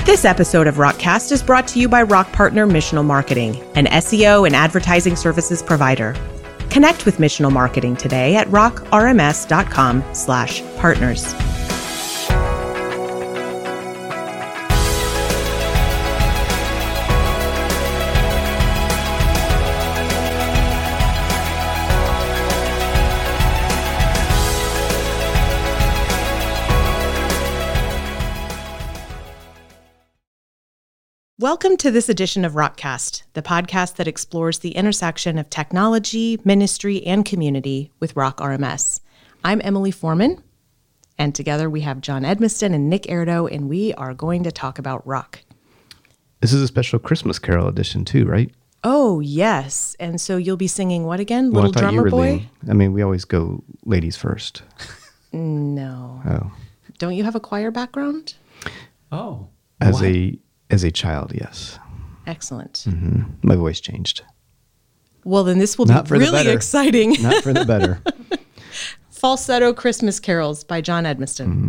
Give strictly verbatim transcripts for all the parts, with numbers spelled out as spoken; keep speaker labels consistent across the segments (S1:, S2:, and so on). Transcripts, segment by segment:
S1: This episode of Rockcast is brought to you by Rock Partner Missional Marketing, an S E O and advertising services provider. Connect with Missional Marketing today at rockrms.com slash partners. Welcome to this edition of Rockcast, the podcast that explores the intersection of technology, ministry, and community with Rock R M S. I'm Emily Foreman, and together we have John Edmiston and Nick Erdo, and we are going to talk about rock.
S2: This is a special Christmas Carol edition too, right?
S1: Oh, yes. And so you'll be singing what again?
S2: Well,
S1: Little
S2: I thought you
S1: Drummer
S2: were
S1: Boy?
S2: leading. I mean, we always go ladies first.
S1: No.
S2: Oh.
S1: Don't you have a choir background?
S3: Oh.
S2: As
S3: what?
S2: a as a child, yes.
S1: Excellent.
S2: hmm My voice changed.
S1: Well, then this will
S2: Not
S1: be
S2: for the
S1: really
S2: better.
S1: exciting.
S2: Not for the better.
S1: Falsetto Christmas Carols by John Edmiston.
S2: Mm-hmm.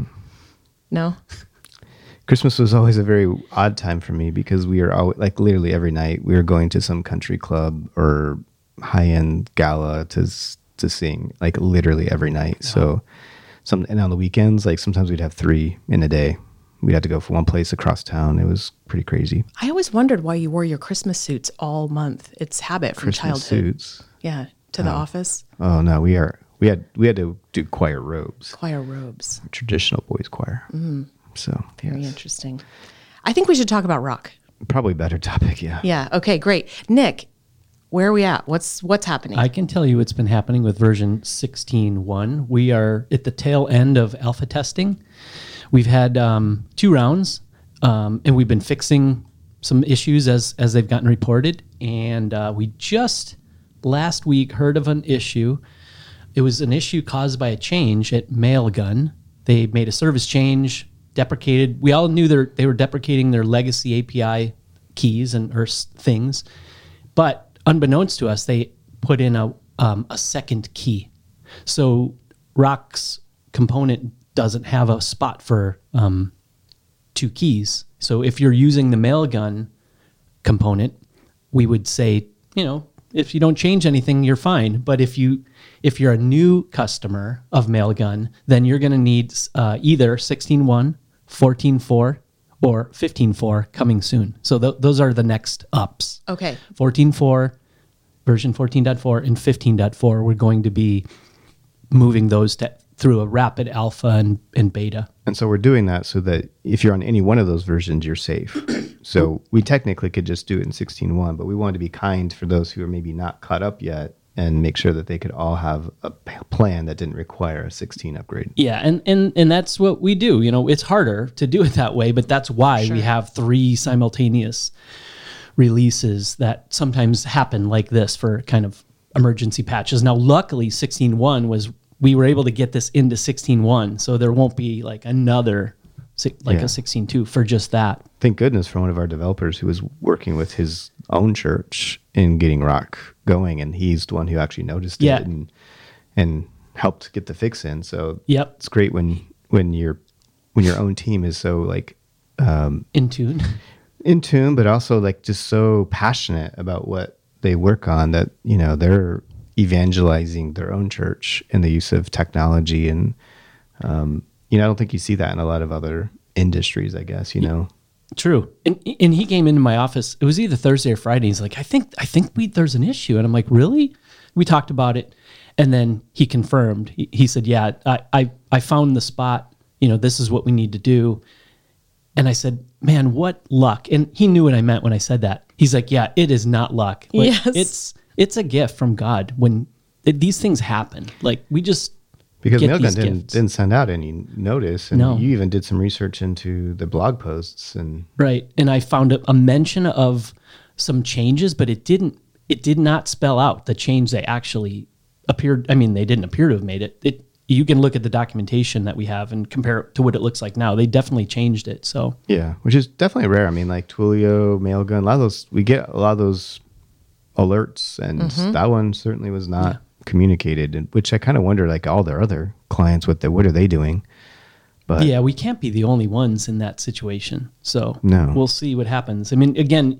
S1: No?
S2: Christmas was always a very odd time for me because we were always, like literally every night we were going to some country club or high-end gala to s- to sing, like literally every night.
S3: Yeah.
S2: So some and on the weekends, like sometimes we'd have three in a day. We'd have to go from one place across town. It was pretty crazy.
S1: I always wondered why you wore your Christmas suits all month. It's habit from
S2: Christmas
S1: childhood.
S2: suits.
S1: Yeah, to the office.
S2: Oh no, we are we had we had to do choir robes,
S1: Choir robes.
S2: traditional boys choir. Mm. So
S1: Very
S2: yes.
S1: interesting. I think we should talk about rock.
S2: Probably a better topic, yeah.
S1: Yeah. Okay, great. Nick, where are we at? What's what's happening?
S3: I can tell you what's been happening with version sixteen point one. We are at the tail end of alpha testing. We've had um, two rounds, um, and we've been fixing some issues as as they've gotten reported. And uh, we just last week heard of an issue. It was an issue caused by a change at Mailgun. They made a service change, deprecated. We all knew they were deprecating their legacy A P I keys and or s- things, but unbeknownst to us, they put in a um, a second key. So Rock's component doesn't have a spot for um, two keys. So if you're using the Mailgun component, we would say, you know, if you don't change anything, you're fine. But if you if you're a new customer of Mailgun, then you're going to need uh, either sixteen point one, fourteen point four, or fifteen point four coming soon. So th- those are the next ups.
S1: okay.
S3: fourteen point four, version fourteen point four, and fifteen point four, we're going to be moving those to, through a rapid alpha and, and beta.
S2: And so we're doing that so that if you're on any one of those versions, you're safe. So we technically could just do it in sixteen point one, but we wanted to be kind for those who are maybe not caught up yet and make sure that they could all have a p- plan that didn't require a sixteen upgrade.
S3: Yeah, and, and, and that's what we do. You know, it's harder to do it that way, but that's why
S1: Sure.
S3: we have three simultaneous releases that sometimes happen like this for kind of emergency patches. Now, luckily, sixteen point one was, we were able to get this into sixteen point one, so there won't be like another, si- like
S2: Yeah.
S3: a sixteen point two for just that.
S2: Thank goodness for one of our developers who was working with his own church in getting Rock going, and he's the one who actually noticed
S3: Yeah.
S2: it and and helped get the fix in. So
S3: Yep,
S2: it's great when when your when your own team is so like um,
S3: in tune.
S2: in tune, but also like just so passionate about what they work on that, you know, they're evangelizing their own church in the use of technology. And, um, you know, I don't think you see that in a lot of other industries, I guess, you know.
S3: True. And and he came into my office. It was either Thursday or Friday. He's like, I think I think we there's an issue. And I'm like, really? We talked about it. And then he confirmed. He, he said, yeah, I, I I found the spot. You know, this is what we need to do. And I said, man, what luck. And he knew what I meant when I said that. He's like, yeah, it is not luck. Like,
S1: Yes.
S3: It's it's a gift from God when it, these things happen. Like we just
S2: Because
S3: get
S2: Mailgun
S3: these
S2: didn't,
S3: gifts.
S2: didn't send out any notice. And
S3: No.
S2: you even did some research into the blog posts. And
S3: Right. And I found a, a mention of some changes, but it didn't, it did not spell out the change they actually appeared. I mean, they didn't appear to have made it. It, you can look at the documentation that we have and compare it to what it looks like now. They definitely changed it. So
S2: yeah, which is definitely rare. I mean, like Twilio, Mailgun, a lot of those, we get a lot of those alerts, and
S1: Mhm.
S2: that one certainly was not
S3: Yeah.
S2: communicated, and which I kind of wonder, like all their other clients, what the, what are they doing? But
S3: yeah, we can't be the only ones in that situation. So
S2: No.
S3: we'll see what happens. I mean, again,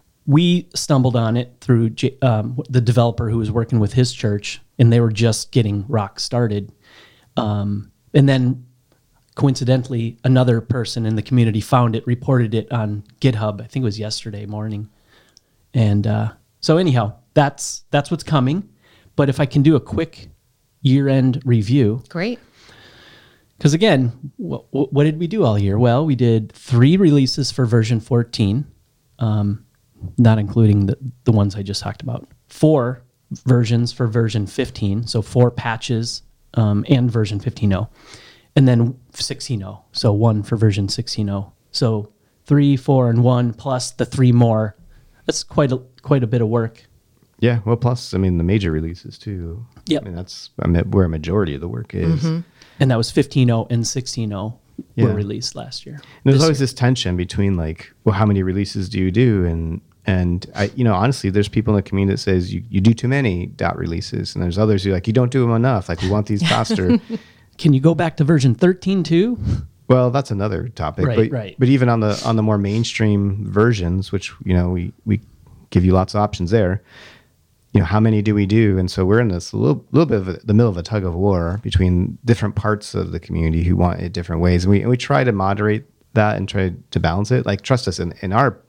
S3: we stumbled on it through J- um, the developer who was working with his church, and they were just getting Rock started. Um, and then coincidentally, another person in the community found it, reported it on GitHub. I think it was yesterday morning. And uh, so anyhow, that's that's what's coming. But if I can do a quick year-end review.
S1: Great.
S3: Because again, what, what did we do all year? Well, we did three releases for version fourteen, um, not including the, the ones I just talked about. Four versions for version fifteen, so four patches um, and version fifteen point oh. And then sixteen point oh, so one for version sixteen point oh. So three, four, and one, plus the three more. That's quite a, quite a bit of work.
S2: Yeah, well, plus, I mean, the major releases too.
S3: Yep.
S2: I mean, that's I mean, where a majority of the work is.
S1: Mm-hmm.
S3: And that was fifteen point oh and sixteen point oh
S2: Yeah.
S3: were released last year.
S2: And there's
S3: This
S2: always
S3: year.
S2: this tension between like, well, how many releases do you do? And and I, you know, honestly, there's people in the community that says you, you do too many dot releases, and there's others who are like you don't do them enough. Like we want these faster.
S3: Can you go back to version thirteen too?
S2: Well, that's another topic.
S3: Right,
S2: but,
S3: right.
S2: But even on the on the more mainstream versions, which you know we we give you lots of options there. You know, how many do we do? And so we're in this little little bit of a, the middle of a tug of war between different parts of the community who want it different ways. And we and we try to moderate that and try to balance it. Like trust us, in, in our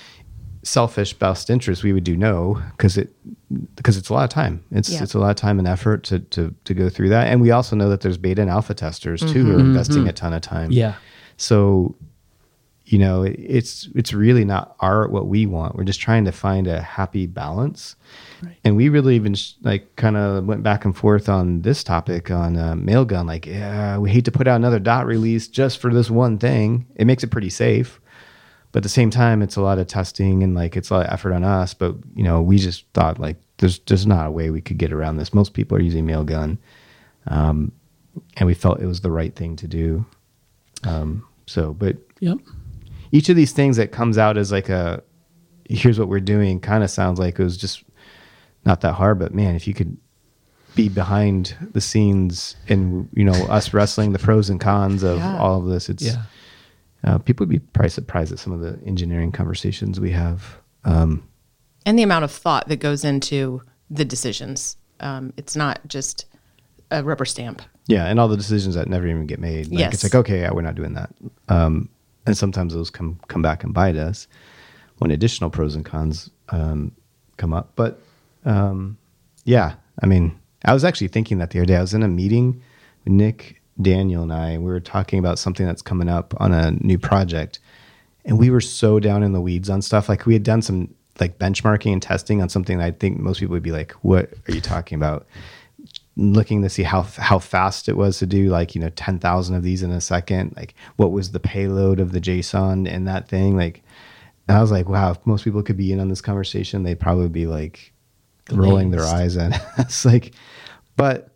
S2: selfish best interest, we would do no because it because it's a lot of time. It's
S1: Yeah.
S2: it's a lot of time and effort to to to go through that. And we also know that there's beta and alpha testers too who are investing a ton of time.
S3: Yeah.
S2: So, you know, it, it's it's really not our what we want. We're just trying to find a happy balance.
S3: Right.
S2: And we really even sh- like kind of went back and forth on this topic on uh, Mailgun. Like, yeah, we hate to put out another dot release just for this one thing. It makes it pretty safe, but at the same time, it's a lot of testing and like it's a lot of effort on us. But you know, we just thought like there's there's not a way we could get around this. Most people are using Mailgun, um, and we felt it was the right thing to do. Um, so, but
S3: Yep.
S2: each of these things that comes out as like a here's what we're doing kind of sounds like it was just not that hard, but man, if you could be behind the scenes and you know us wrestling the pros and cons of
S1: Yeah.
S2: all of this, it's
S3: Yeah.
S2: uh, people would be probably surprised at some of the engineering conversations we have. Um,
S1: And the amount of thought that goes into the decisions. Um, it's not just a rubber stamp.
S2: yeah, and all the decisions that never even get made. Like,
S1: Yes.
S2: it's like okay, yeah, we're not doing that. Um, and sometimes those come come back and bite us when additional pros and cons um, come up. But um, yeah, I mean, I was actually thinking that the other day. I was in a meeting with Nick, Daniel, and I. And we were talking about something that's coming up on a new project, and we were so down in the weeds on stuff. Like we had done some like benchmarking and testing on something that I think most people would be like, "What are you talking about?" Looking to see how how fast it was to do like you know ten thousand of these in a second. Like what was the payload of the JSON in that thing? Like, and I was like, wow, if most people could be in on this conversation, they'd probably be like rolling their
S3: Amazed.
S2: eyes at us. Like, but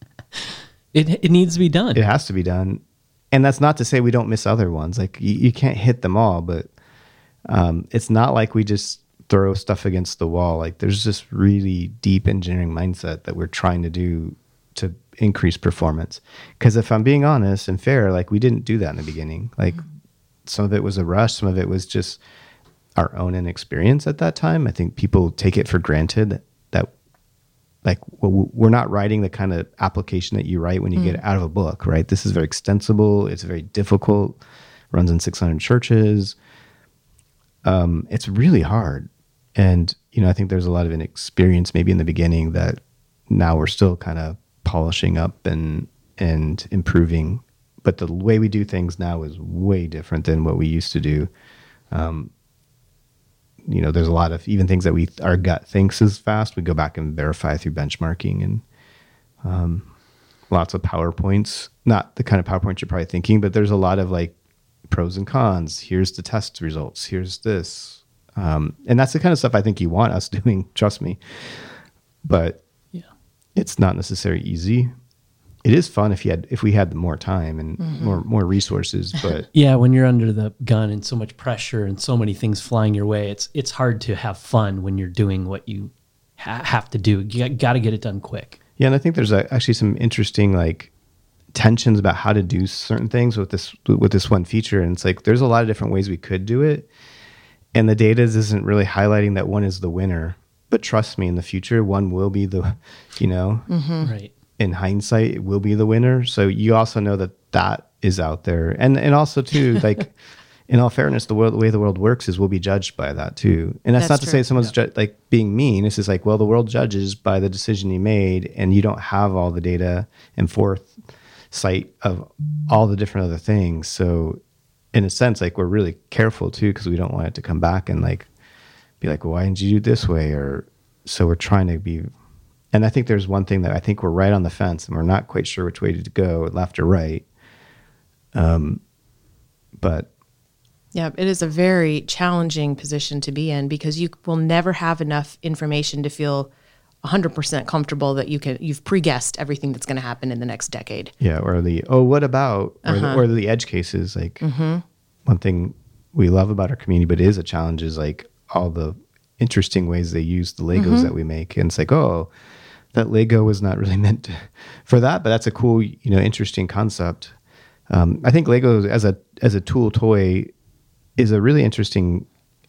S3: It it needs to be done.
S2: it has to be done. And that's not to say we don't miss other ones. Like you, you can't hit them all, but um, it's not like we just throw stuff against the wall. Like there's this really deep engineering mindset that we're trying to do to increase performance. Because if I'm being honest and fair, like we didn't do that in the beginning. Like some of it was a rush. Some of it was just our own inexperience at that time. I think people take it for granted that, that like well, we're not writing the kind of application that you write when you get it out of a book, right? This is very extensible. It's very difficult. Runs in six hundred churches. Um, it's really hard. And, you know, I think there's a lot of inexperience maybe in the beginning that now we're still kind of polishing up and, and improving. But the way we do things now is way different than what we used to do. Um, you know, there's a lot of even things that we, our gut thinks is fast. We go back and verify through benchmarking and um, lots of PowerPoints, not the kind of PowerPoint you're probably thinking, but there's a lot of like pros and cons. Here's the test results. Here's this. Um, and that's the kind of stuff I think you want us doing, trust me. But
S3: Yeah.
S2: it's not necessarily easy. It is fun if you had if we had more time and more more resources, but
S3: Yeah, when you're under the gun and so much pressure and so many things flying your way, it's it's hard to have fun when you're doing what you ha- have to do. You got to get it done quick.
S2: yeah, and I think there's a, actually some interesting like tensions about how to do certain things with this with this one feature, and it's like there's a lot of different ways we could do it, and the data isn't really highlighting that one is the winner. But trust me, in the future, one will be the, you know,
S3: Mm-hmm. Right.
S2: in hindsight, it will be the winner. So you also know that that is out there, and and also too, like, in all fairness, the world, the way the world works is we'll be judged by that too. And that's,
S1: That's
S2: not to
S1: true.
S2: say someone's ju- like being mean. It's just like, well, the world judges by the decision you made, and you don't have all the data and foresight of all the different other things. So, in a sense, like we're really careful too, because we don't want it to come back and like be like, well, why didn't you do it this way? Or so we're trying to be. And I think there's one thing that I think we're right on the fence, and we're not quite sure which way to go, left or right. Um, but.
S1: Yeah, it is a very challenging position to be in because you will never have enough information to feel one hundred percent comfortable that you can you've pre-guessed everything that's going to happen in the next decade.
S2: Yeah, or the oh, what about, or,
S1: Uh-huh.
S2: the, or the edge cases. Like one thing we love about our community, but it is a challenge, is like all the interesting ways they use the Legos that we make, and it's like, oh, that Lego was not really meant to, for that, but that's a cool, you know, interesting concept. Um, I think Lego as a as a tool toy is a really interesting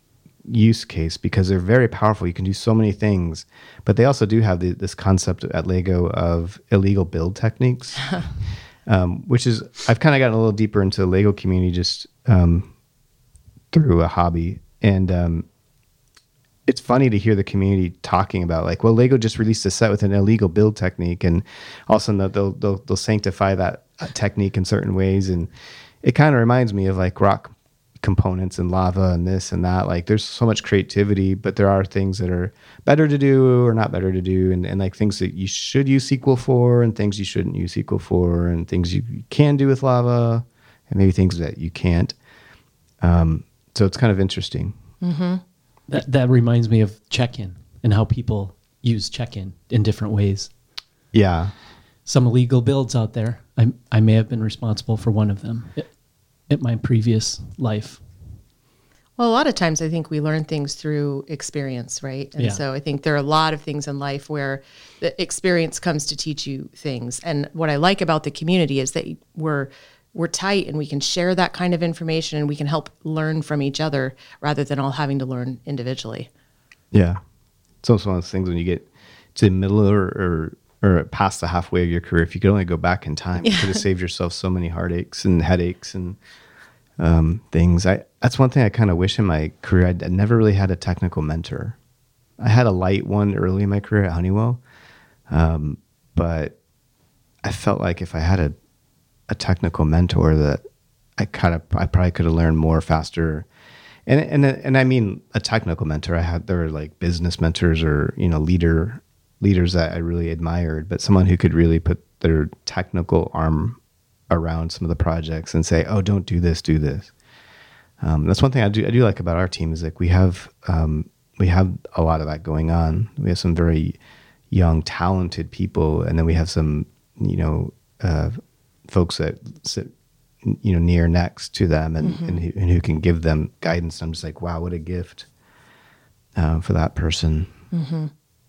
S2: use case because they're very powerful. You can do so many things, but they also do have the, this concept at Lego of illegal build techniques, um, which is, I've kind of gotten a little deeper into the Lego community just um, through a hobby. And um, it's funny to hear the community talking about like, well, Lego just released a set with an illegal build technique, and also they'll, they'll, they'll sanctify that technique in certain ways. And it kind of reminds me of like rock components and lava and this and that. Like there's so much creativity, but there are things that are better to do or not better to do, and, and like things that you should use S Q L for and things you shouldn't use S Q L for, and things you can do with lava and maybe things that you can't. Um, so it's kind of interesting.
S1: Mm-hmm.
S3: That that reminds me of check-in and how people use check-in in different ways.
S2: Yeah.
S3: Some illegal builds out there. I I may have been responsible for one of them at, at my previous life.
S1: Well, a lot of times I think we learn things through experience, right? And
S3: Yeah.
S1: so I think there are a lot of things in life where the experience comes to teach you things. And what I like about the community is that we're we're tight and we can share that kind of information and we can help learn from each other rather than all having to learn individually.
S2: Yeah. It's also one of those things when you get to the middle or, or, or past the halfway of your career, if you could only go back in time, you could have saved yourself so many heartaches and headaches and um, things. I That's one thing I kind of wish in my career. I'd, I never really had a technical mentor. I had a light one early in my career at Honeywell, um, but I felt like if I had a, a technical mentor that I kind of, I probably could have learned more faster. And, and, and I mean a technical mentor. I had, there were like business mentors or, you know, leader, leaders that I really admired, but someone who could really put their technical arm around some of the projects and say, oh, don't do this, do this. Um, that's one thing I do, I do like about our team is like we have, um, we have a lot of that going on. We have some very young, talented people, and then we have some, you know, uh, folks that sit, you know, near next to them and,
S1: Mm-hmm.
S2: and, who, and who can give them guidance. I'm just like, wow, what a gift uh, for that person.
S1: Mm-hmm.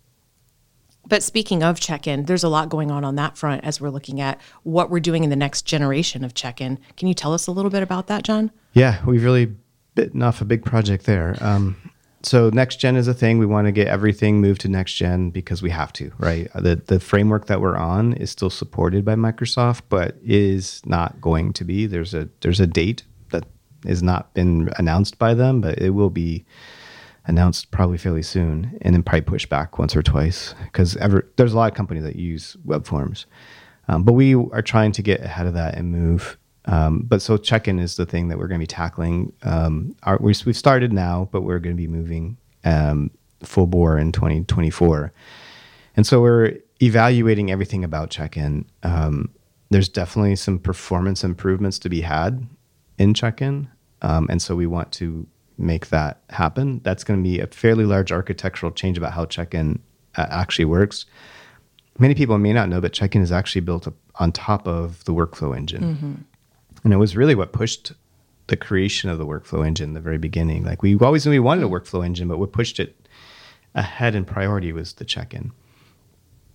S1: But speaking of check-in, there's a lot going on on that front as we're looking at what we're doing in the next generation of check-in. Can you tell us a little bit about that, John?
S2: Yeah, we've really bitten off a big project there. Um, so next gen is a thing. We want to get everything moved to next gen because we have to, right? The the framework that we're on is still supported by Microsoft, but is not going to be. There's a there's a date that has not been announced by them, but it will be announced probably fairly soon, and then probably pushed back once or twice because ever there's a lot of companies that use web forms, um, but we are trying to get ahead of that and move. Um, but so check-in is the thing that we're going to be tackling. Um, our, we, we've started now, but we're going to be moving um, full bore in twenty twenty-four. And so we're evaluating everything about check-in. Um, there's definitely some performance improvements to be had in check-in. Um, and so we want to make that happen. That's going to be a fairly large architectural change about how check-in uh, actually works. Many people may not know, but check-in is actually built up on top of the workflow engine. Mm-hmm. And it was really what pushed the creation of the workflow engine in the very beginning. Like we always knew we wanted a workflow engine, but what pushed it ahead in priority was the check-in.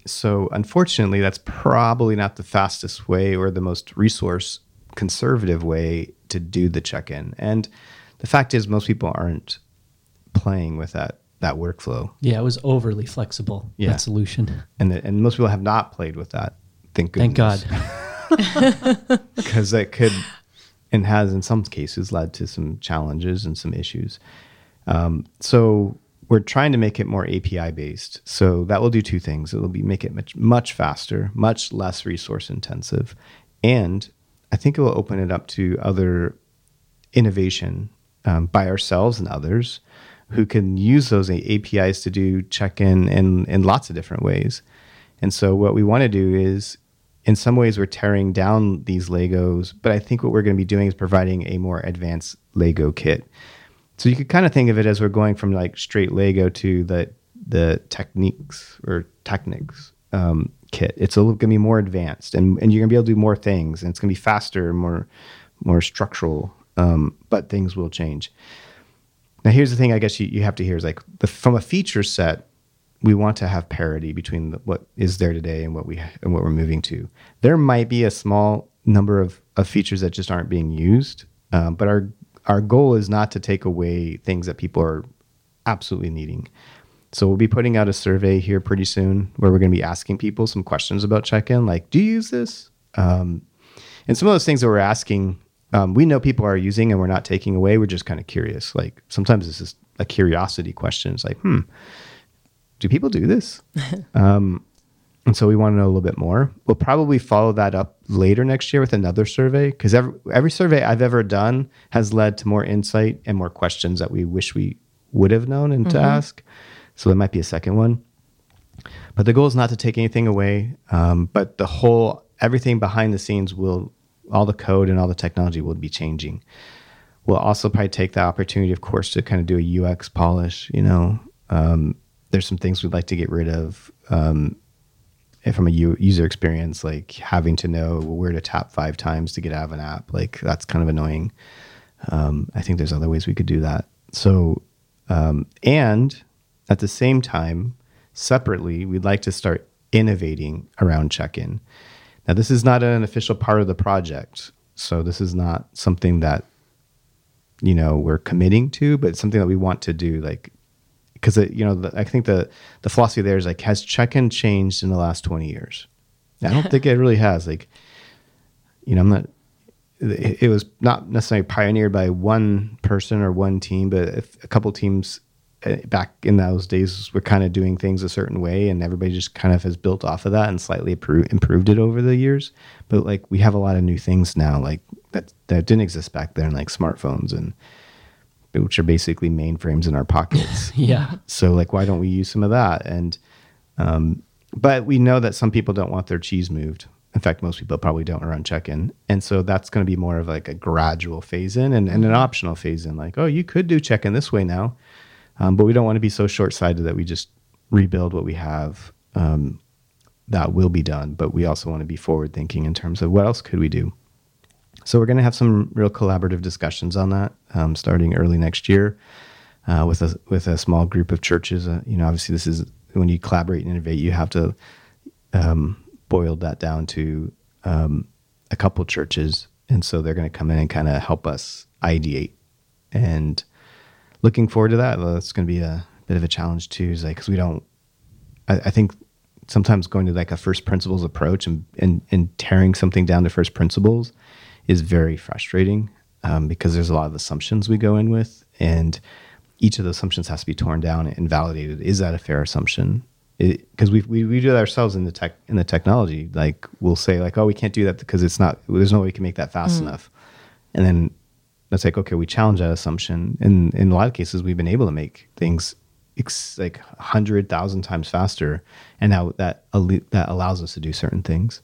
S2: So unfortunately, that's probably not the fastest way or the most resource conservative way to do the check-in. And the fact is, most people aren't playing with that that workflow.
S3: Yeah, it was overly flexible,
S2: Yeah.
S3: that solution.
S2: And the, and most people have not played with that. Thank goodness.
S3: Thank God.
S2: Because that could and has in some cases led to some challenges and some issues. Um, so we're trying to make it more A P I based. So that will do two things. It'll be make it much, much faster, much less resource intensive. And I think it will open it up to other innovation um, by ourselves and others who can use those A P Is to do check-in in, in lots of different ways. And so what we want to do is, in some ways, we're tearing down these Legos, but I think what we're going to be doing is providing a more advanced Lego kit. So you could kind of think of it as we're going from like straight Lego to the the techniques or techniques um, kit. It's a little going to be more advanced, and, and you're going to be able to do more things, and it's going to be faster and more more structural, um, but things will change. Now, here's the thing I guess you, you have to hear is like the, from a feature set, we want to have parity between the, what is there today and what we and what we're moving to. There might be a small number of, of features that just aren't being used, um, but our our goal is not to take away things that people are absolutely needing. So we'll be putting out a survey here pretty soon where we're going to be asking people some questions about check-in, like, do you use this? Um, and some of those things that we're asking, um, we know people are using and we're not taking away. We're just kind of curious. Like sometimes it's just a curiosity question. It's like, hmm, do people do this? um, and so we want to know a little bit more. We'll probably follow that up later next year with another survey, because every, every survey I've ever done has led to more insight and more questions that we wish we would have known and mm-hmm. to ask. So there might be a second one. But the goal is not to take anything away. Um, but the whole, everything behind the scenes will, all the code and all the technology will be changing. We'll also probably take the opportunity, of course, to kind of do a U X polish. You know, um, there's some things we'd like to get rid of um, from a u- user experience, like having to know where to tap five times to get out of an app. Like that's kind of annoying. Um, I think there's other ways we could do that. So, um, and at the same time, separately, we'd like to start innovating around check-in. Now, this is not an official part of the project, so this is not something that, you know, we're committing to, but it's something that we want to do. Like, because you know, the, I think the the philosophy there is like, has check-in changed in the last twenty years? I don't think it really has. Like, you know, I'm not. It, it was not necessarily pioneered by one person or one team, but if a couple teams back in those days were kind of doing things a certain way, and everybody just kind of has built off of that and slightly improved, improved it over the years. But like we have a lot of new things now, like that that didn't exist back then, like smartphones, and which are basically mainframes in our pockets.
S3: Yeah.
S2: So like, why don't we use some of that? And um, but we know that some people don't want their cheese moved. In fact, most people probably don't around check-in. And so that's going to be more of like a gradual phase in and, and an optional phase in. Like, oh, you could do check-in this way now. Um, but we don't want to be so short-sighted that we just rebuild what we have. Um, that will be done. But we also want to be forward-thinking in terms of what else could we do. So we're going to have some real collaborative discussions on that um, starting early next year uh, with a with a small group of churches. Uh, you know, obviously this is when you collaborate and innovate, you have to um, boil that down to um, a couple churches, and so they're going to come in and kind of help us ideate. And looking forward to that. Well, it's going to be a bit of a challenge too, is like because we don't. I, I think sometimes going to like a first principles approach and and and tearing something down to first principles is very frustrating um, because there's a lot of assumptions we go in with, and each of the assumptions has to be torn down and validated. Is that a fair assumption? Because we we we do that ourselves in the tech in the technology. Like we'll say like, oh, we can't do that because it's not. There's no way we can make that fast mm. enough. And then it's like, okay, we challenge that assumption. And in a lot of cases, we've been able to make things ex- like a hundred thousand times faster, and now that that allows us to do certain things.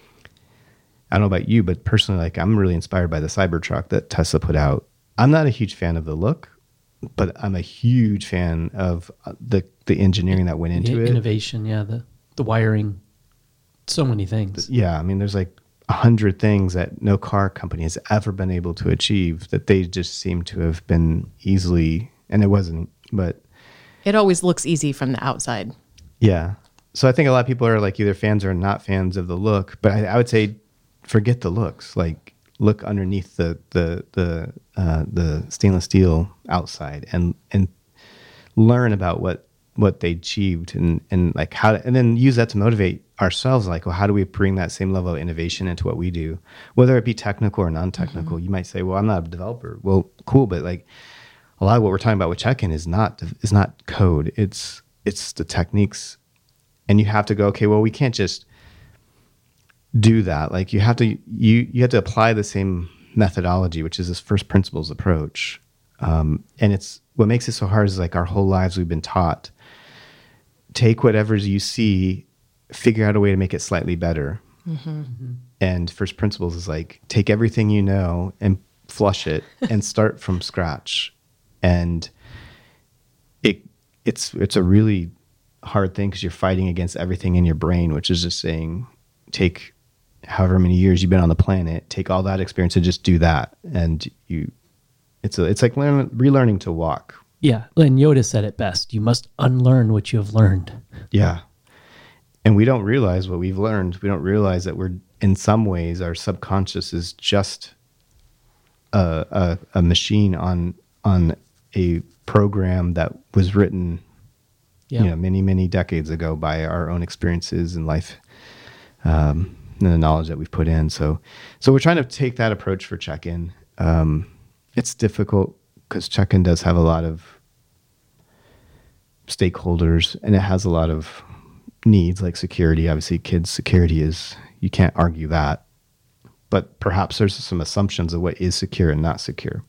S2: I don't know about you, but personally, like I'm really inspired by the Cybertruck that Tesla put out. I'm not a huge fan of the look, but I'm a huge fan of the the engineering that went into
S3: the
S2: it.
S3: Innovation, yeah, the the wiring, so many things.
S2: Yeah, I mean, there's like a hundred things that no car company has ever been able to achieve that they just seem to have been easily, and it wasn't, but
S1: it always looks easy from the outside.
S2: Yeah. so I think a lot of people are like either fans or not fans of the look, but I, I would say forget the looks. Like look underneath the the the uh, the stainless steel outside and and learn about what what they achieved and and like how to, and then use that to motivate ourselves. Like, well, how do we bring that same level of innovation into what we do, whether it be technical or non-technical? Mm-hmm. You might say, well, I'm not a developer. Well, cool, but like a lot of what we're talking about with check-in is not is not code. It's it's the techniques, and you have to go, okay, well, we can't just do that. Like you have to you you have to apply the same methodology, which is this first principles approach. Um, and it's what makes it so hard is like our whole lives we've been taught, take whatever you see, figure out a way to make it slightly better. Mm-hmm. Mm-hmm. And first principles is like take everything you know and flush it and start from scratch. And it it's it's a really hard thing because you're fighting against everything in your brain, which is just saying take however many years you've been on the planet, take all that experience and just do that. And you, it's a, it's like learn, relearning to walk.
S3: Yeah. And Yoda said it best. You must unlearn what you have learned.
S2: Yeah. And we don't realize what we've learned. We don't realize that we're, in some ways, our subconscious is just a, a, a machine on, on a program that was written, yeah. you know, many, many decades ago by our own experiences in life. Um, and the knowledge that we've put in. So, so we're trying to take that approach for check-in. Um, it's difficult because check-in does have a lot of stakeholders and it has a lot of needs like security. Obviously kids' security is, you can't argue that, but perhaps there's some assumptions of what is secure and not secure.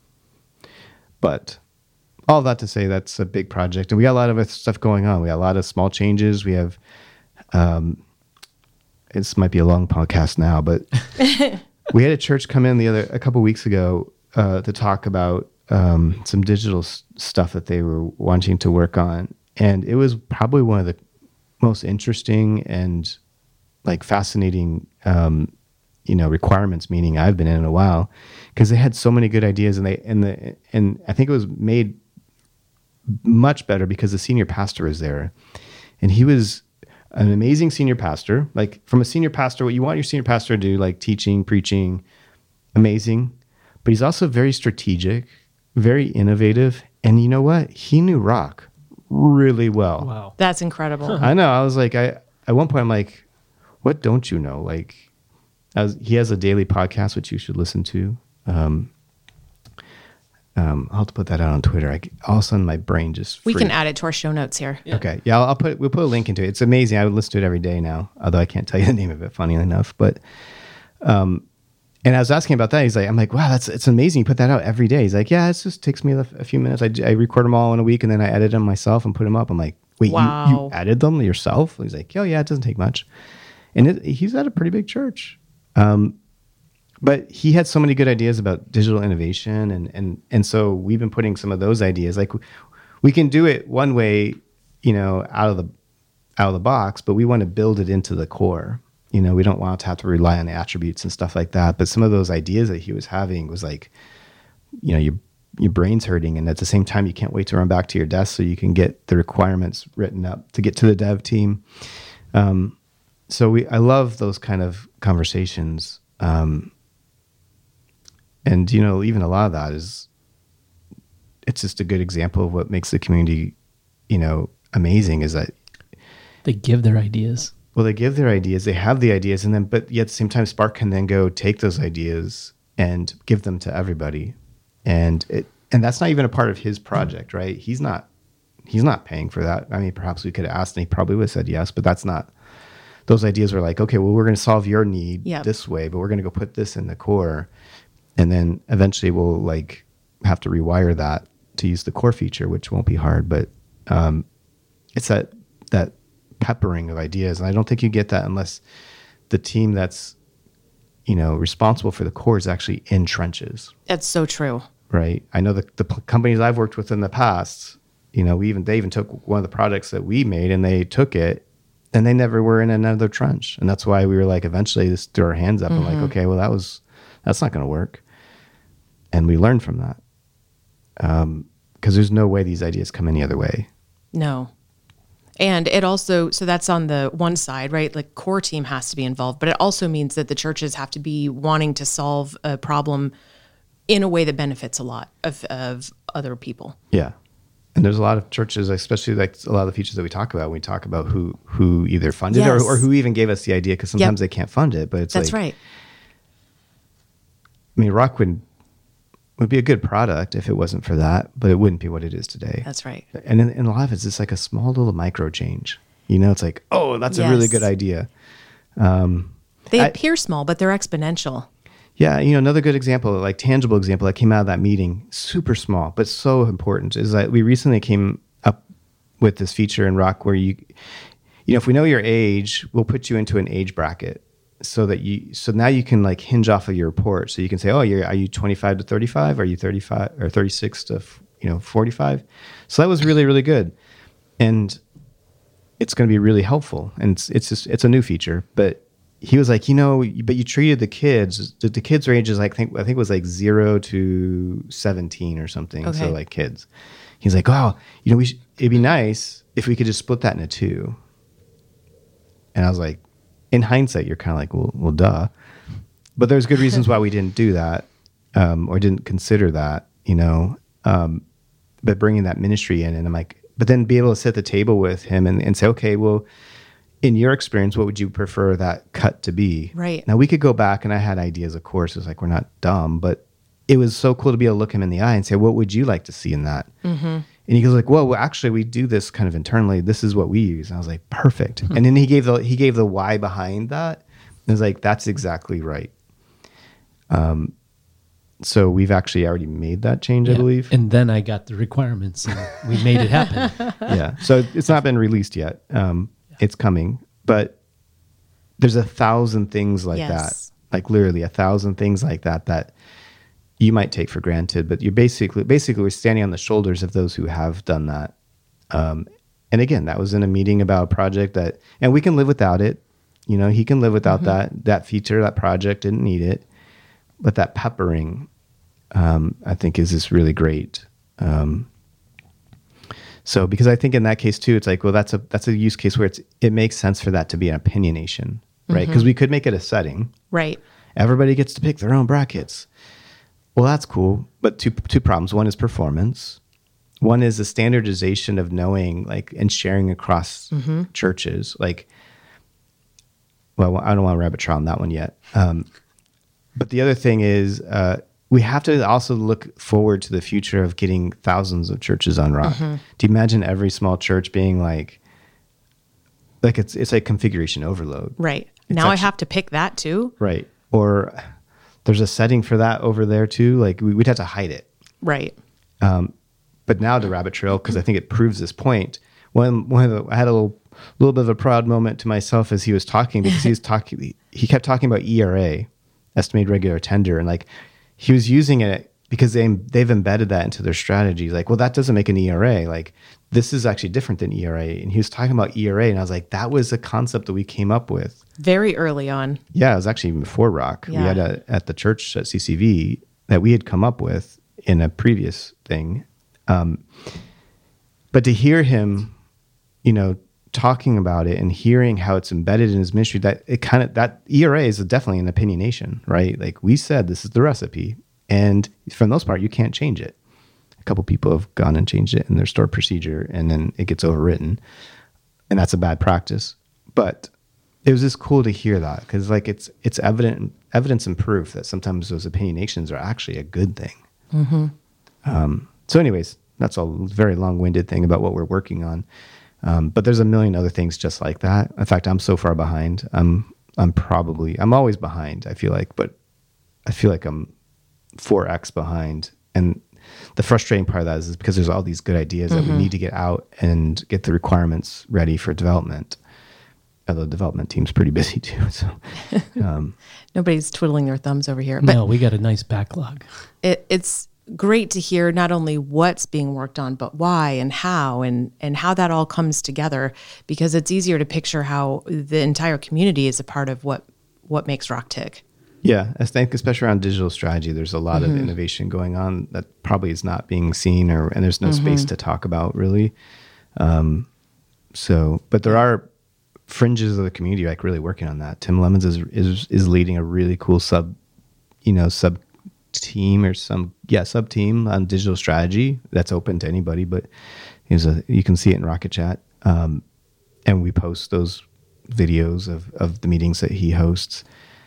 S2: But all that to say, that's a big project and we got a lot of other stuff going on. We got a lot of small changes. We have, um, this might be a long podcast now, but we had a church come in the other a couple weeks ago uh, to talk about um, some digital s- stuff that they were wanting to work on, and it was probably one of the most interesting and like fascinating, um, you know, requirements meeting I've been in in a while, because they had so many good ideas, and they and the and I think it was made much better because the senior pastor was there, and he was an amazing senior pastor. Like from a senior pastor, what you want your senior pastor to do, like teaching, preaching, amazing. But he's also very strategic, very innovative. And you know what? He knew rock really well.
S3: Wow.
S1: That's incredible.
S2: I know. I was like, I, at one point I'm like, what don't you know? Like as he has a daily podcast, which you should listen to. Um, Um, I'll have to put that out on Twitter. I, all of a sudden, my brain just
S1: we
S2: freaked.
S1: can add it to our show notes here.
S3: Yeah.
S2: Okay, yeah, I'll, I'll put we'll put a link into it. It's amazing. I would listen to it every day now, although I can't tell you the name of it. Funny enough, but um, and I was asking about that. He's like, I'm like, wow, that's it's amazing. You put that out every day. He's like, yeah, it just takes me a, a few minutes. I, I record them all in a week, and then I edit them myself and put them up. I'm like, wait,
S1: wow.
S2: you, you edited them yourself? He's like, oh yeah, it doesn't take much, and it, he's at a pretty big church. Um, But he had so many good ideas about digital innovation, and and and so we've been putting some of those ideas. Like we can do it one way, you know, out of the out of the box, but we want to build it into the core. You know, we don't want to have to rely on the attributes and stuff like that. But some of those ideas that he was having was like, you know, your your brain's hurting, and at the same time, you can't wait to run back to your desk so you can get the requirements written up to get to the dev team. Um, so we, I love those kind of conversations. Um, And, you know, even a lot of that is, it's just a good example of what makes the community, you know, amazing is that
S3: they give their ideas.
S2: Well, they give their ideas, they have the ideas, and then, but yet at the same time, Spark can then go take those ideas and give them to everybody. And it, and that's not even a part of his project, right? He's not, he's not paying for that. I mean, perhaps we could have asked and he probably would have said yes, but that's not, those ideas were like, okay, well, we're going to solve your need yep. this way, but we're going to go put this in the core. And then eventually we'll like have to rewire that to use the core feature, which won't be hard, but um, it's that that peppering of ideas. And I don't think you get that unless the team that's, you know, responsible for the core is actually in trenches.
S1: That's so true.
S2: Right. I know the, the p- companies I've worked with in the past, you know, we even they even took one of the products that we made and they took it and they never were in another trench. And that's why we were like, eventually just threw our hands up mm-hmm. and like, okay, well, that was, that's not going to work. And we learned from that. Um, because there's no way these ideas come any other way.
S1: No. And it also, so that's on the one side, right? Like core team has to be involved, but it also means that the churches have to be wanting to solve a problem in a way that benefits a lot of, of other people.
S2: Yeah. And there's a lot of churches, especially like a lot of the features that we talk about, when we talk about who who either funded
S1: Yes.
S2: it or, or who even gave us the idea, because sometimes
S1: Yep.
S2: they can't fund it. But it's
S1: That's
S2: like,
S1: right.
S2: I mean, Rock would, would be a good product if it wasn't for that, but it wouldn't be what it is today.
S1: That's right.
S2: And in, in a lot of it's just like a small little micro change. You know, it's like, oh, that's a really
S1: Yes.
S2: good idea. Um,
S1: They
S2: I-
S1: appear small, but they're exponential.
S2: Yeah, you know, another good example, like tangible example that came out of that meeting, super small, but so important, is that we recently came up with this feature in Rock where you, you know, if we know your age, we'll put you into an age bracket so that you, so now you can like hinge off of your report. So you can say, oh, you're, are you twenty-five to thirty-five? Are you thirty-five or thirty-six to, you know, forty-five? So that was really, really good. And it's going to be really helpful. And it's, it's just, it's a new feature, but he was like, you know, but you treated the kids, the, the kids' range is like, I think, I think it was like zero to seventeen or something.
S1: Okay.
S2: So like kids. He's like, oh, you know, we sh- it'd be nice if we could just split that into two. And I was like, in hindsight, you're kind of like, well, well, duh. But there's good reasons why we didn't do that, um, or didn't consider that, you know. Um, but bringing that ministry in, and I'm like, but then be able to sit at the table with him and, and say, okay, well, in your experience, what would you prefer that cut to be?
S1: Right.
S2: Now we could go back, and I had ideas, of course. It's like, we're not dumb, but it was so cool to be able to look him in the eye and say, what would you like to see in that? Mm-hmm. And he goes like, well, well, actually we do this kind of internally. This is what we use. And I was like, perfect. Mm-hmm. And then he gave the, he gave the why behind that. I was like, that's exactly right. Um, so we've actually already made that change, I
S3: Yeah.
S2: believe.
S3: And then I got the requirements and we made it happen.
S2: Yeah. So it's not been released yet. Um, it's coming, but there's a thousand things like
S1: Yes.
S2: that, like literally a thousand things like that, that you might take for granted, but you're basically, basically we're standing on the shoulders of those who have done that. Um, and again, that was in a meeting about a project that, and we can live without it. You know, he can live without
S1: Mm-hmm.
S2: that, that feature, that project didn't need it, but that peppering, um, I think is just really great. Um, So, because I think in that case too, it's like, well, that's a that's a use case where it's it makes sense for that to be an opinionation, right? Because we could make it a setting.
S1: Right.
S2: Everybody gets to pick their own brackets. Well, that's cool, but two two problems. One is performance. One is the standardization of knowing, like, and sharing across churches. Like, well, I don't want to rabbit trail on that one yet. Um, but the other thing is, uh, we have to also look forward to the future of getting thousands of churches on Rock. Do you imagine every small church being like, like it's it's like configuration overload,
S1: Right.
S2: It's
S1: now I
S2: actually-
S1: have to pick that too.
S2: right? Or there's a setting for that over there too. Like we, we'd have to hide it.
S1: Right.
S2: But now to rabbit trail, because I think it proves this point. One one of the, I had a little little bit of a proud moment to myself as he was talking, because he was talking. He, he kept talking about E R A, estimated regular attender, and like he was using it because they they've embedded that into their strategy. Like, well, that doesn't make an E R A. Like this is actually different than E R A. And he was talking about E R A, and I was like, that was a concept that we came up with.
S1: Very early on.
S2: Yeah, it was actually even before Rock.
S1: Yeah.
S2: We had a at the church at C C V that we had come up with in a previous thing. Um, but to hear him, you know, talking about it and hearing how it's embedded in his ministry, that it kind of, that E R A is definitely an opinionation, right? Like we said, this is the recipe. And for the most part, you can't change it. A couple people have gone and changed it in their store procedure, and then it gets overwritten. And that's a bad practice. But it was just cool to hear that, because like it's it's evident evidence and proof that sometimes those opinionations are actually a good thing.
S1: Mm-hmm.
S2: Um, so anyways, that's a very long-winded thing about what we're working on. Um, but there's a million other things just like that. In fact, I'm so far behind. I'm I'm probably I'm always behind, I feel like, but I feel like I'm four X behind. And the frustrating part of that is, is because there's all these good ideas
S1: Mm-hmm.
S2: that we need to get out and get the requirements ready for development. Although the development team's pretty busy too. So um,
S1: Nobody's twiddling their thumbs over here. But
S3: No, we got a nice backlog.
S1: it, it's great to hear not only what's being worked on, but why and how, and and how that all comes together, because it's easier to picture how the entire community is a part of what what makes Rock tick.
S2: yeah, I think especially around digital strategy, there's a lot of innovation going on that probably is not being seen, or and there's no space to talk about really. Um, So, but there are fringes of the community like really working on that. Tim Lemons is is is leading a really cool sub, you know, sub team or some yeah sub team on digital strategy that's open to anybody. But there's a you can see it in Rocket Chat, um, and we post those videos of of the meetings that he hosts.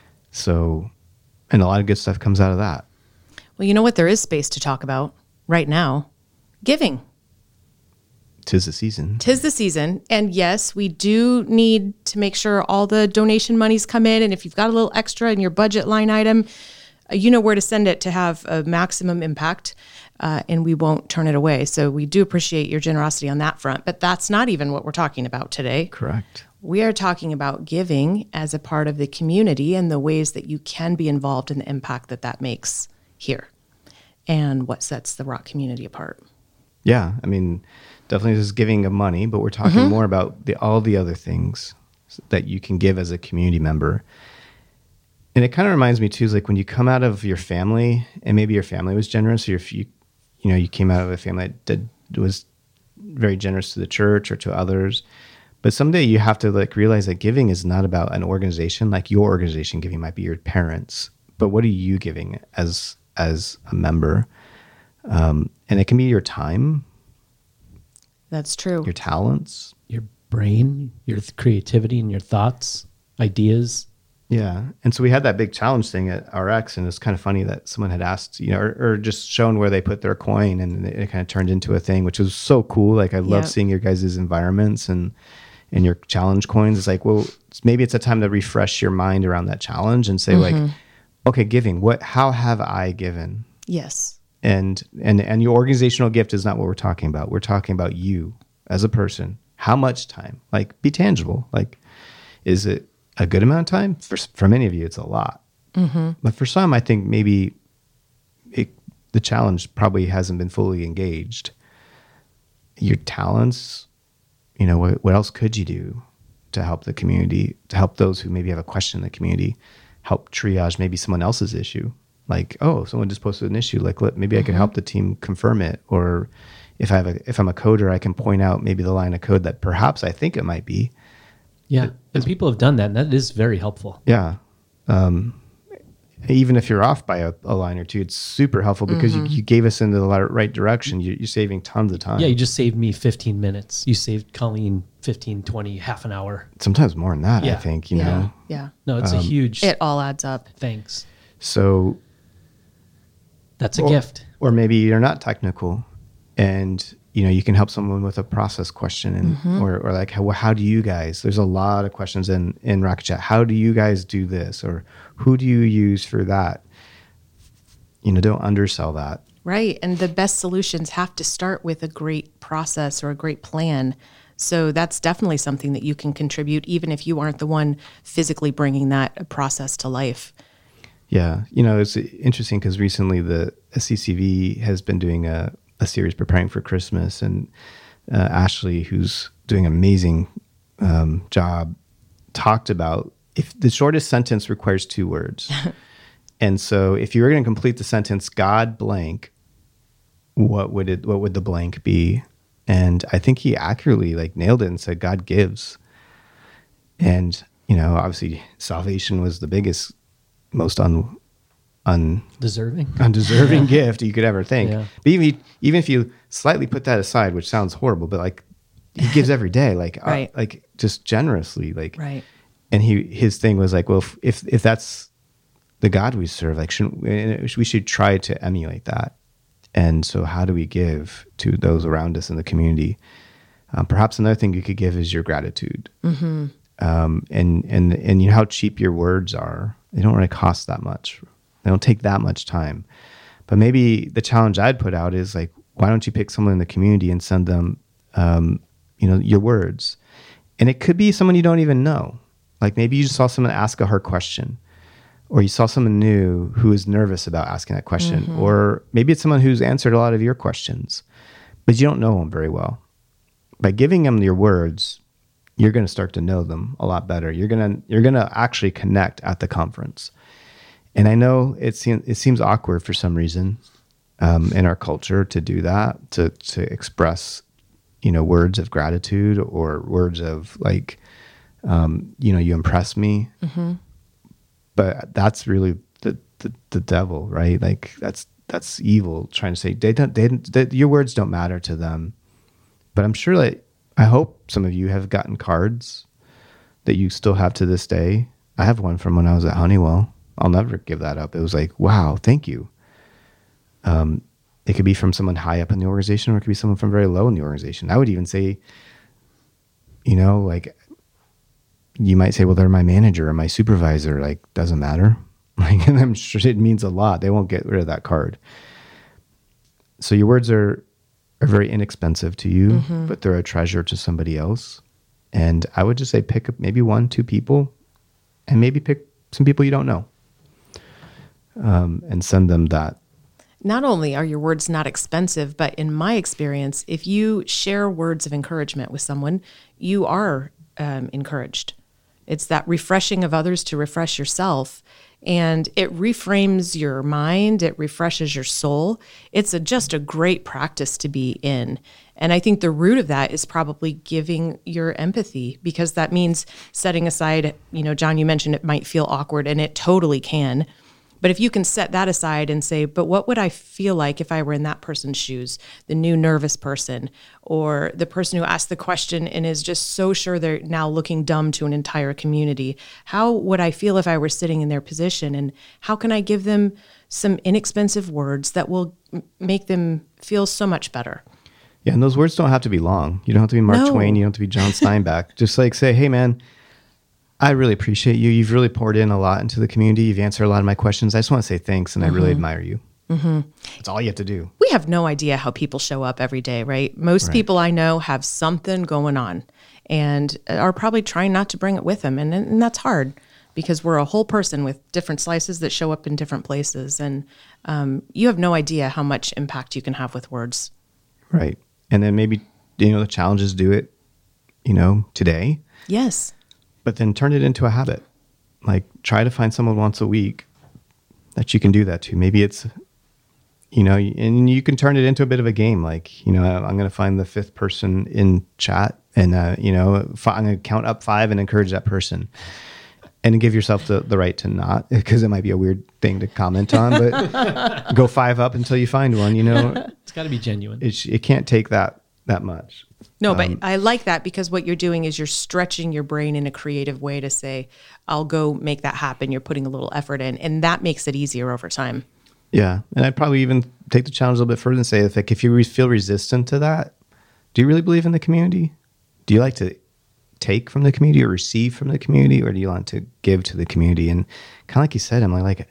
S2: So, and a lot of good stuff comes out of that.
S1: Well, you know what? There is space to talk about right now: giving.
S2: Tis the season.
S1: Tis the season. And yes, we do need to make sure all the donation monies come in. And if you've got a little extra in your budget line item, uh, you know where to send it to have a maximum impact. Uh, and we won't turn it away. So we do appreciate your generosity on that front. But that's not even what we're talking about today.
S2: Correct.
S1: We are talking about giving as a part of the community and the ways that you can be involved in the impact that that makes here and what sets the Rock community apart.
S2: Yeah. I mean, definitely just giving of money, but we're talking mm-hmm. more about the, all the other things that you can give as a community member. And it kind of reminds me too, is like when you come out of your family and maybe your family was generous, or if you, you know, you came out of a family that did, was very generous to the church or to others, but someday you have to like realize that giving is not about an organization. Like your organization giving might be your parents, but what are you giving as, as a member? Um, and it can be your time.
S1: That's true.
S2: Your talents.
S3: Your brain, your creativity and your thoughts, ideas.
S2: Yeah. And so we had that big challenge thing at R X, and it's kind of funny that someone had asked, you know, or, or just shown where they put their coin, and it, it kind of turned into a thing, which was so cool. Like I love
S1: yep.
S2: seeing your guys' environments and, and your challenge coins. It's like, well, maybe it's a time to refresh your mind around that challenge and say mm-hmm. like, okay, giving, what, how have I given?
S1: Yes.
S2: And, and, and your organizational gift is not what we're talking about. We're talking about you as a person. How much time? Like, be tangible. Like, is it a good amount of time? For, for many of you, it's a lot. Mm-hmm. But for some, I think maybe it, the challenge probably hasn't been fully engaged. Your talents, you know, what, what else could you do to help the community, to help those who maybe have a question in the community, help triage maybe someone else's issue? Like, oh, someone just posted an issue. Like, let, maybe mm-hmm. I can help the team confirm it. Or if I have a, if I'm a coder, I can point out maybe the line of code that perhaps I think it might be.
S3: Yeah, and people have done that, and that is very helpful.
S2: Yeah. Um, even if you're off by a, a line or two, it's super helpful because mm-hmm. you, you gave us into the right direction. You, you're saving tons of time.
S3: Yeah, you just saved me fifteen minutes. You saved Colleen fifteen, twenty, half an hour.
S2: Sometimes more than that,
S3: yeah.
S2: I think, you
S1: yeah.
S2: know.
S1: Yeah.
S3: No, it's
S2: um,
S3: a huge...
S1: It all adds up.
S3: Thanks.
S2: So...
S3: That's a
S2: or,
S3: gift.
S2: Or maybe you're not technical and, you know, you can help someone with a process question and, mm-hmm. or, or like, how, how do you guys, there's a lot of questions in, in Rocket Chat. How do you guys do this? Or who do you use for that? You know, don't undersell that.
S1: Right. And the best solutions have to start with a great process or a great plan. So that's definitely something that you can contribute, even if you aren't the one physically bringing that process to life.
S2: Yeah. You know, it's interesting because recently the C C V has been doing a, a series preparing for Christmas, and uh, Ashley, who's doing an amazing um, job, talked about if the shortest sentence requires two words. And so if you were going to complete the sentence, God blank, what would it, what would the blank be? And I think he accurately like nailed it and said, God gives. And, you know, obviously salvation was the biggest, most un, un
S3: deserving,
S2: undeserving gift you could ever think.
S3: Yeah.
S2: But even, even if you slightly put that aside, which sounds horrible, but like he gives every day, like,
S1: right.
S2: uh, like just generously, like,
S1: right.
S2: And he, his thing was like, well, if, if, if that's the God we serve, like, shouldn't we, we should try to emulate that. And so how do we give to those around us in the community? Um, perhaps another thing you could give is your gratitude. Mm-hmm. Um, and, and, and you know how cheap your words are. They don't really cost that much. They don't take that much time. But maybe the challenge I'd put out is like, why don't you pick someone in the community and send them, um, you know, your words? And it could be someone you don't even know. Like maybe you just saw someone ask a hard question, or you saw someone new who is nervous about asking that question, mm-hmm. or maybe it's someone who's answered a lot of your questions, but you don't know them very well. By giving them your words, you're going to start to know them a lot better. You're going to you're going to actually connect at the conference. And I know it seems it seems awkward for some reason um, in our culture to do that, to to express, you know, words of gratitude or words of like, um, you know, you impress me. Mm-hmm. But that's really the, the, the devil, right? Like that's, that's evil trying to say they don't, they, they, your words don't matter to them. But I'm sure that I hope some of you have gotten cards that you still have to this day. I have one from when I was at Honeywell. I'll never give that up. It was like, wow, thank you. Um, it could be from someone high up in the organization, or it could be someone from very low in the organization. I would even say, you know, like you might say, well, they're my manager or my supervisor. Like, doesn't matter. Like, and I'm sure it means a lot. They won't get rid of that card. So your words are are very inexpensive to you, mm-hmm. but they're a treasure to somebody else. And I would just say pick up maybe one, two people, and maybe pick some people you don't know, um, and send them that.
S1: Not only are your words not expensive, but in my experience, if you share words of encouragement with someone, you are um, encouraged. It's that refreshing of others to refresh yourself. And it reframes your mind. It refreshes your soul. It's a, just a great practice to be in. And I think the root of that is probably giving your empathy, because that means setting aside, you know, John, you mentioned it might feel awkward, and it totally can. But if you can set that aside and say, but what would I feel like if I were in that person's shoes, the new nervous person, or the person who asked the question and is just so sure they're now looking dumb to an entire community? How would I feel if I were sitting in their position? And how can I give them some inexpensive words that will m- make them feel so much better?
S2: Yeah, and those words don't have to be long. You don't have to be Mark
S1: No.
S2: Twain. You don't have to be John Steinbeck. Just like say, hey, man, I really appreciate you. You've really poured in a lot into the community. You've answered a lot of my questions. I just want to say thanks, and mm-hmm. I really admire you. Mm-hmm. That's all you have to do.
S1: We have no idea how people show up every day, right? Most right. people I know have something going on and are probably trying not to bring it with them. And, and that's hard, because we're a whole person with different slices that show up in different places. And um, you have no idea how much impact you can have with words.
S2: Right. And then maybe, you know, the challenge is do it, you know, today.
S1: Yes.
S2: But then turn it into a habit. Like try to find someone once a week that you can do that to. Maybe it's, you know, and you can turn it into a bit of a game. Like, you know, I'm going to find the fifth person in chat and, uh, you know, I'm going to count up five and encourage that person. And give yourself the, the right to not, because it might be a weird thing to comment on, but go five up until you find one, you know.
S3: It's got to be genuine.
S2: It, it can't take that that much.
S1: No,
S2: um,
S1: but I like that, because what you're doing is you're stretching your brain in a creative way to say, I'll go make that happen. You're putting a little effort in, and that makes it easier over time.
S2: Yeah. And I'd probably even take the challenge a little bit further and say, if, like, if you re- feel resistant to that, do you really believe in the community? Do you like to take from the community or receive from the community, or do you want to give to the community? And kind of like you said, Emily, like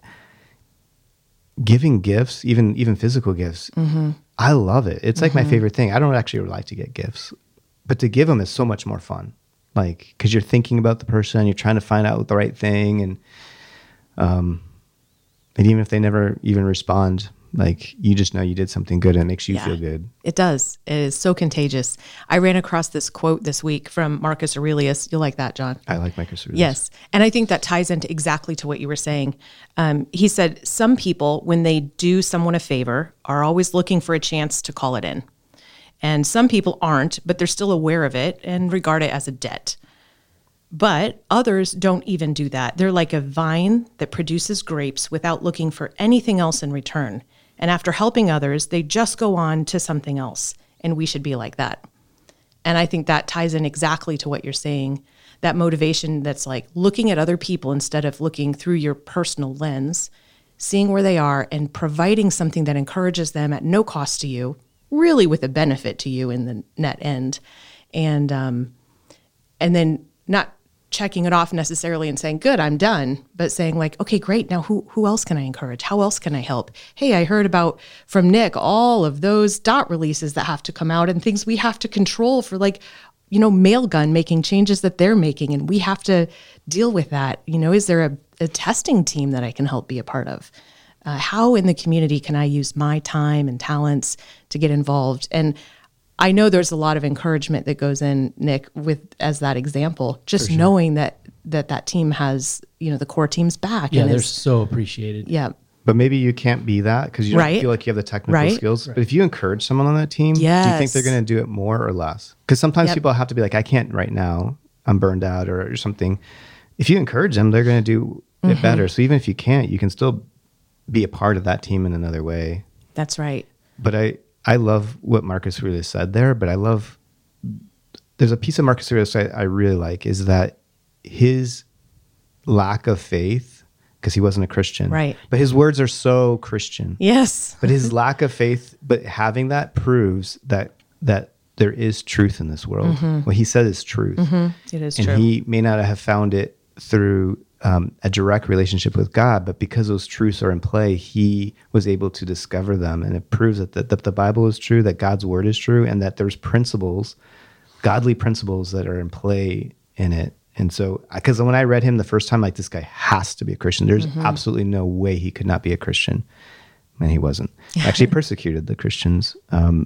S2: giving gifts, even even physical gifts, mm-hmm. I love it. It's like mm-hmm. my favorite thing. I don't actually like to get gifts, but to give them is so much more fun. Like, because you're thinking about the person, you're trying to find out the right thing, and um, and even if they never even respond, like you just know you did something good, and it makes you
S1: yeah,
S2: feel good.
S1: It does. It is so contagious. I ran across this quote this week from Marcus Aurelius. You'll like that, John.
S2: I like Marcus Aurelius.
S1: Yes. And I think that ties into exactly to what you were saying. Um, he said, some people, when they do someone a favor, are always looking for a chance to call it in. And some people aren't, but they're still aware of it and regard it as a debt. But others don't even do that. They're like a vine that produces grapes without looking for anything else in return. And after helping others, they just go on to something else. And we should be like that. And I think that ties in exactly to what you're saying. That motivation that's like looking at other people instead of looking through your personal lens, seeing where they are and providing something that encourages them at no cost to you, really with a benefit to you in the net end. And um, and then not checking it off necessarily and saying, good, I'm done, but saying like, okay, great. Now who, who else can I encourage? How else can I help? Hey, I heard about from Nick, all of those dot releases that have to come out and things we have to control for, like, you know, Mailgun making changes that they're making. And we have to deal with that. You know, is there a, a testing team that I can help be a part of? Uh, how in the community can I use my time and talents to get involved? And I know there's a lot of encouragement that goes in, Nick, with as that example, just sure. knowing that, that that team has, you know, the core team's back.
S3: Yeah,
S1: and
S3: they're
S1: is,
S3: so appreciated.
S1: Yeah.
S2: but maybe you can't be that because you don't
S1: Right.
S2: feel like you have the technical
S1: Right.
S2: skills. But if you encourage someone on that team, do you think
S1: Yes.
S2: they're going to do it more or less? Because sometimes
S1: Yep.
S2: people have to be like, I can't right now. I'm burned out or, or something. If you encourage them, they're going to do it better. So even if you can't, you can still be a part of that team in another way.
S1: That's right.
S2: But I, I love what Marcus Aurelius said there, but I love, there's a piece of Marcus Aurelius I, I really like is that his lack of faith, because he wasn't a Christian,
S1: Right.
S2: but his words are so Christian.
S1: Yes.
S2: But his lack of faith, but having that proves that that there is truth in this world. What he said is truth.
S1: It is
S2: And
S1: true.
S2: he may not have found it through um, a direct relationship with God, but because those truths are in play, he was able to discover them. And it proves that the, that the Bible is true, that God's word is true, and that there's principles, godly principles that are in play in it. And so, because when I read him the first time, like, this guy has to be a Christian. There's absolutely no way he could not be a Christian. And he wasn't. Actually persecuted the Christians. Um,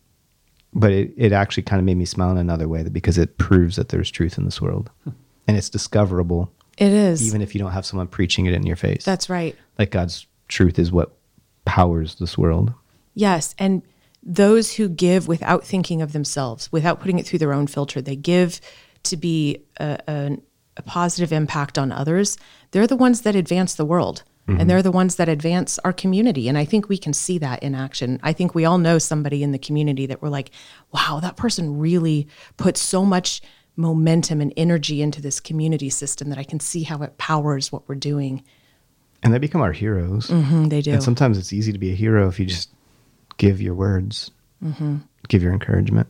S2: but it, it actually kind of made me smile in another way because it proves that there's truth in this world. And it's discoverable,
S1: It is.
S2: even if you don't have someone preaching it in your face.
S1: That's right.
S2: Like God's truth is what powers this world.
S1: Yes. And those who give without thinking of themselves, without putting it through their own filter, they give to be a, a, a positive impact on others. They're the ones that advance the world. And they're the ones that advance our community. And I think we can see that in action. I think we all know somebody in the community that we're like, wow, that person really put so much momentum and energy into this community system that I can see how it powers what we're doing.
S2: And they become our heroes.
S1: Mm, they do.
S2: And sometimes it's easy to be a hero if you just give your words, give your encouragement.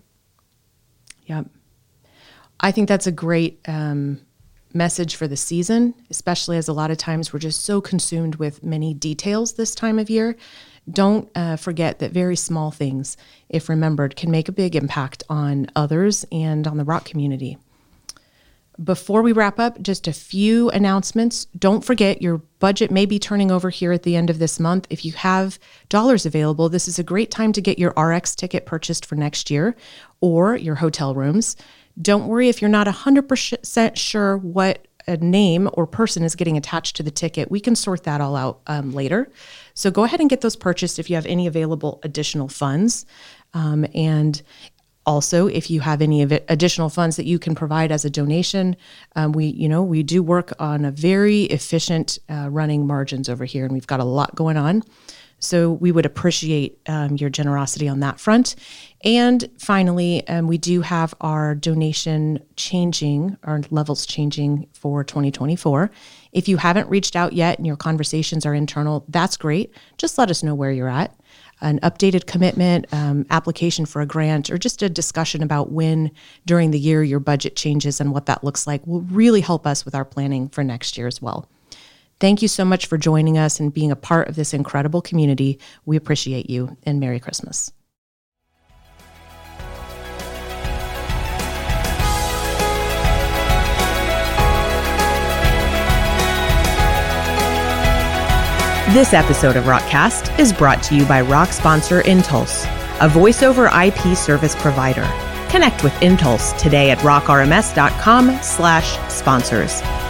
S1: Yep. I think that's a great um, message for the season, especially as a lot of times we're just so consumed with many details this time of year. Don't uh, forget that very small things, if remembered, can make a big impact on others and on the Rock community. Before we wrap up, just a few announcements. Don't forget your budget may be turning over here at the end of this month. If you have dollars available, this is a great time to get your R X ticket purchased for next year or your hotel rooms. Don't worry if you're not one hundred percent sure what a name or person is getting attached to the ticket. We can sort that all out um, later. So go ahead and get those purchased if you have any available additional funds. Um, and also, if you have any of it, additional funds that you can provide as a donation, um, we, you know, we do work on a very efficient uh, running margins over here, and we've got a lot going on. So we would appreciate um, your generosity on that front. And finally, um, we do have our donation changing, our levels changing for twenty twenty-four. If you haven't reached out yet and your conversations are internal, that's great. Just let us know where you're at. An updated commitment, um, application for a grant, or just a discussion about when during the year your budget changes and what that looks like will really help us with our planning for next year as well. Thank you so much for joining us and being a part of this incredible community. We appreciate you, and Merry Christmas. This episode of Rockcast is brought to you by Rock sponsor Intulse, a voiceover I P service provider. Connect with Intulse today at rockrms.com slash sponsors.